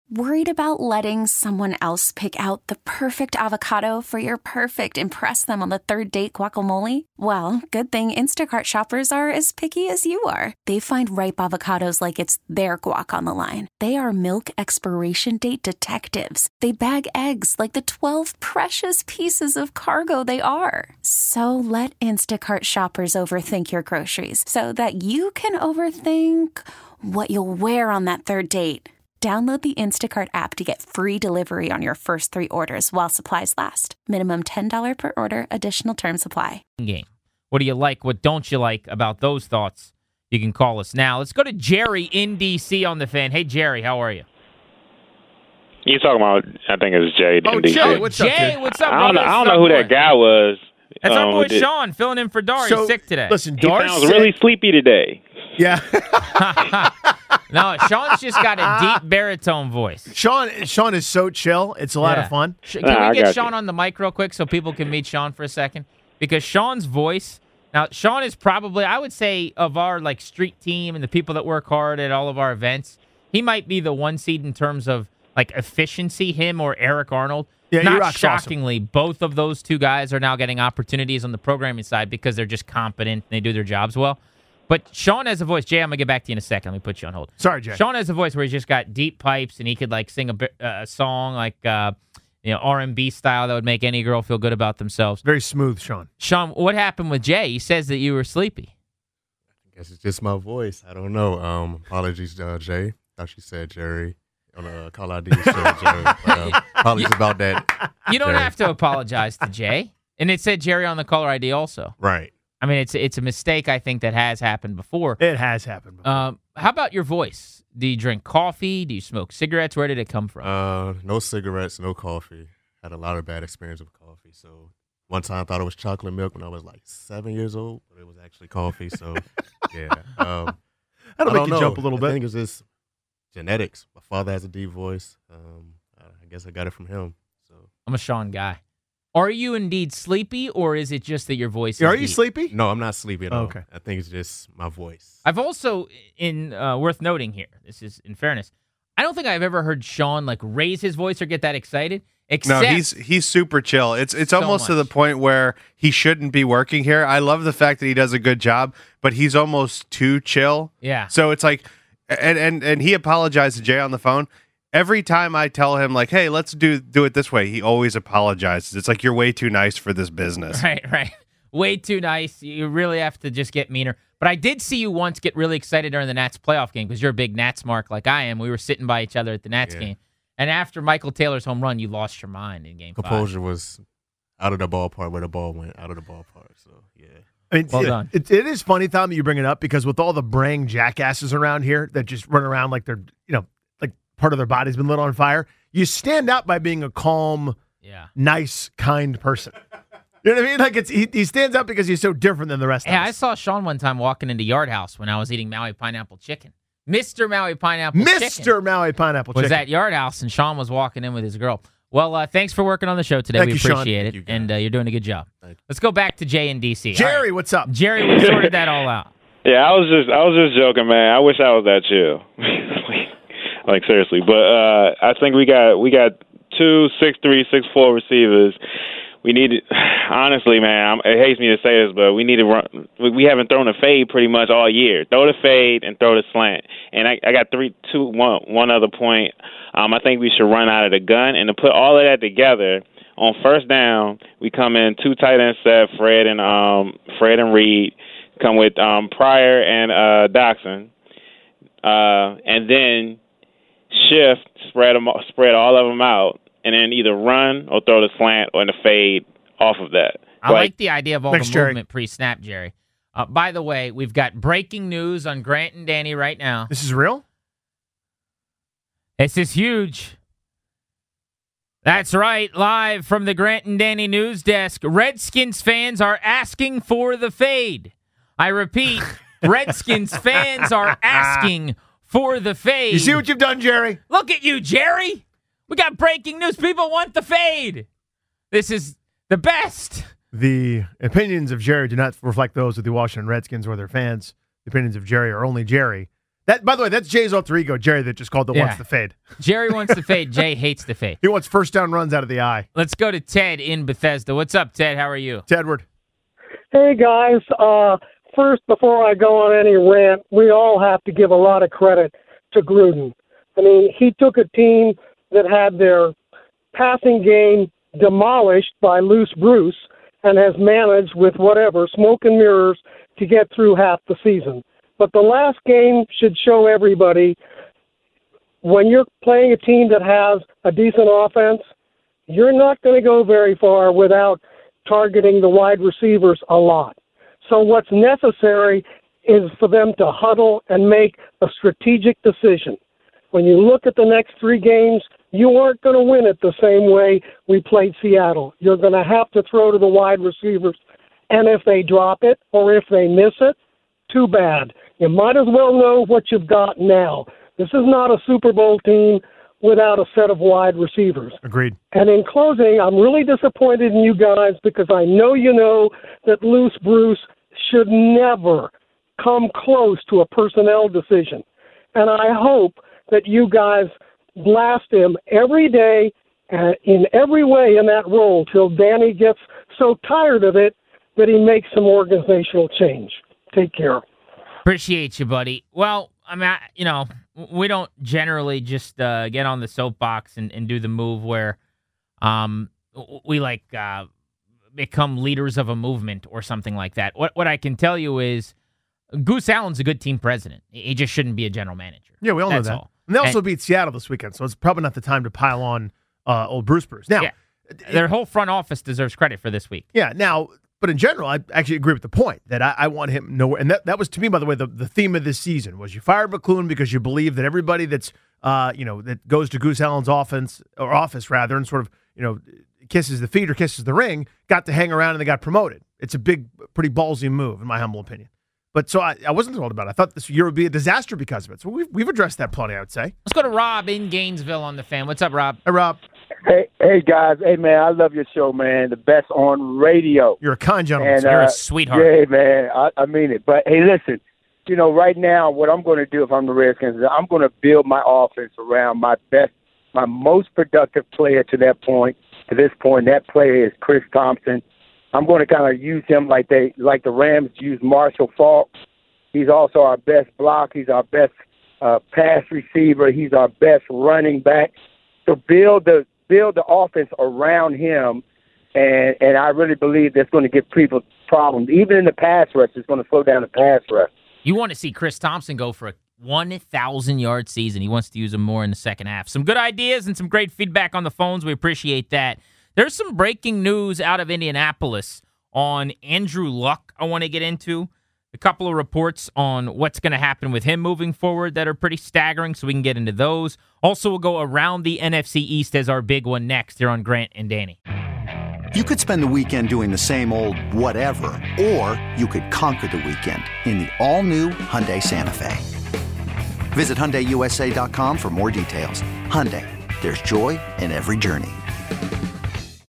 Worried about letting someone else pick out the perfect avocado for your perfect impress them on the third date guacamole? Well, good thing Instacart shoppers are as picky as you are. They find ripe avocados like it's their guac on the line. They are milk expiration date detectives. They bag eggs like the 12 precious pieces of cargo they are. So let Instacart shoppers overthink your groceries so that you can overthink what you'll wear on that third date. Download the Instacart app to get free delivery on your first 3 orders while supplies last. Minimum $10 per order. Additional terms apply. Game. What do you like? What don't you like about those thoughts? You can call us now. Let's go to Jerry in D.C. on the Fan. Hey, Jerry, how are you? You talking about? I think it's Jay. Oh, Jay, what's up? Jay, what's up? I don't know who that guy was. That's our boy Sean filling in for Dar. He's sick today. Listen, he sounds really sleepy today. Yeah. No, Sean's just got a deep baritone voice. Sean is so chill. It's a lot of fun. Can we get Sean on the mic real quick so people can meet Sean for a second? Because Sean's voice, now Sean is probably, I would say, of our like street team and the people that work hard at all of our events, he might be the one seed in terms of like efficiency, him or Eric Arnold. Yeah, not shockingly, both of those two guys are now getting opportunities on the programming side because they're just competent and they do their jobs well. But Sean has a voice. Jay, I'm going to get back to you in a second. Let me put you on hold. Sorry, Jay. Sean has a voice where he's just got deep pipes, and he could like sing a song like R&B style that would make any girl feel good about themselves. Very smooth, Sean. Sean, what happened with Jay? He says that you were sleepy. I guess it's just my voice. I don't know. Apologies, Jay. Thought you said Jerry. On a call ID, Jerry. Apologies about that. You don't Jerry. have to apologize to Jay. And it said Jerry on the caller ID also. Right. I mean, it's a mistake, I think, that has happened before. It has happened before. How about your voice? Do you drink coffee? Do you smoke cigarettes? Where did it come from? No cigarettes, no coffee. Had a lot of bad experience with coffee. So one time I thought it was chocolate milk when I was like 7 years old, but it was actually coffee. So, yeah. That'll make you jump a little bit. I think it's just genetics. My father has a deep voice. I guess I got it from him. So I'm a Sean guy. Are you indeed sleepy, or is it just that your voice is Are you deep? sleepy? No, I'm not sleepy at all. Okay. I think it's just my voice. I've also, worth noting here, this is in fairness, I don't think I've ever heard Sean like raise his voice or get that excited. Except no, he's super chill. It's almost to the point where he shouldn't be working here. I love the fact that he does a good job, but he's almost too chill. Yeah. So it's like, and he apologized to Jay on the phone. Every time I tell him, like, hey, let's do it this way, he always apologizes. It's like, you're way too nice for this business. Right. Way too nice. You really have to just get meaner. But I did see you once get really excited during the Nats playoff game because you're a big Nats mark like I am. We were sitting by each other at the Nats game. And after Michael Taylor's home run, you lost your mind in game 5. Composure was out of the ballpark where the ball went, out of the ballpark. So, yeah. I mean, Well done. It is funny, Tom, that you bring it up because with all the braying jackasses around here that just run around like they're, like part of their body's been lit on fire, you stand out by being a calm, nice, kind person. You know what I mean? Like he stands out because he's so different than the rest of us. I saw Sean one time walking into Yard House when I was eating Maui Pineapple Chicken. Mr. Maui Pineapple Chicken. Mr. Maui Pineapple Chicken. Was at Yard House, and Sean was walking in with his girl. Well, thanks for working on the show today. Thank we you, Sean. appreciate it, and you're doing a good job. Let's go back to Jay in D.C. Jerry, All right. what's up? Jerry, we sorted that all out. Yeah, I was just joking, man. I wish I was that chill. like seriously, but I think we got 2 6'3", 6'4" receivers. We need to, honestly, man. It hates me to say this, but we need to run. We haven't thrown a fade pretty much all year. Throw the fade and throw the slant. And I got one other point. I think we should run out of the gun and to put all of that together. On first down, we come in 2 tight end set, Fred and Reed. Come with Pryor and Doxson, and then shift, spread all of them out, and then either run or throw the slant or the fade off of that. I like the idea of all Thanks, the Jerry. movement pre-snap, Jerry. By the way, we've got breaking news on Grant and Danny right now. This is real? This is huge. That's right, live from the Grant and Danny news desk. Redskins fans are asking for the fade. I repeat, Redskins fans are asking for the fade. You see what you've done, Jerry? Look at you, Jerry. We got breaking news. People want the fade. This is the best. The opinions of Jerry do not reflect those of the Washington Redskins or their fans. The opinions of Jerry are only Jerry. That, by the way, that's Jay's alter ego, Jerry, that just called the wants to fade. Jerry wants to fade. Jay hates to fade. He wants first down runs out of the eye. Let's go to Ted in Bethesda. What's up, Ted? How are you? Tedward. Hey, guys. First, before I go on any rant, we all have to give a lot of credit to Gruden. I mean, he took a team that had their passing game demolished by Loose Bruce and has managed with whatever, smoke and mirrors, to get through half the season. But the last game should show everybody when you're playing a team that has a decent offense, you're not going to go very far without targeting the wide receivers a lot. So what's necessary is for them to huddle and make a strategic decision. When you look at the next 3 games, you aren't going to win it the same way we played Seattle. You're going to have to throw to the wide receivers. And if they drop it or if they miss it, too bad. You might as well know what you've got now. This is not a Super Bowl team without a set of wide receivers. Agreed. And in closing, I'm really disappointed in you guys because I know you know that Loose Bruce should never come close to a personnel decision. And I hope that you guys blast him every day in every way in that role till Danny gets so tired of it that he makes some organizational change. Take care. Appreciate you, buddy. Well, I mean, we don't generally just get on the soapbox and do the move where we become leaders of a movement or something like that. What I can tell you is Goose Allen's a good team president. He just shouldn't be a general manager. Yeah, we all know that. All. And they also beat Seattle this weekend, so it's probably not the time to pile on old Bruce. Now, their whole front office deserves credit for this week. Yeah, now, but in general, I actually agree with the point that I want him nowhere. And that was, to me, by the way, the theme of this season was you fired McCloughan because you believe that everybody that's, that goes to Goose Allen's office, and sort of, kisses the feet or kisses the ring, got to hang around and they got promoted. It's a big, pretty ballsy move, in my humble opinion. But so I wasn't thrilled about it. I thought this year would be a disaster because of it. So we've addressed that plenty, I would say. Let's go to Rob in Gainesville on the Fan. What's up, Rob? Hey, Rob. Hey, guys. Hey, man, I love your show, man. The best on radio. You're a kind gentleman. And, you're a sweetheart. Yeah, man. I mean it. But, hey, listen, right now what I'm going to do if I'm the Redskins is I'm going to build my offense around my most productive player to this point. That player is Chris Thompson. I'm going to kind of use him like the Rams use Marshall Faulk. He's also our best block. He's our best pass receiver. He's our best running back. So build the offense around him, and I really believe that's going to give people problems. Even in the pass rush, it's going to slow down the pass rush. You want to see Chris Thompson go for a 1,000-yard season. He wants to use him more in the second half. Some good ideas and some great feedback on the phones. We appreciate that. There's some breaking news out of Indianapolis on Andrew Luck I want to get into. A couple of reports on what's going to happen with him moving forward that are pretty staggering, so we can get into those. Also, we'll go around the NFC East as our big one next here on Grant and Danny. You could spend the weekend doing the same old whatever, or you could conquer the weekend in the all-new Hyundai Santa Fe. Visit HyundaiUSA.com for more details. Hyundai, there's joy in every journey.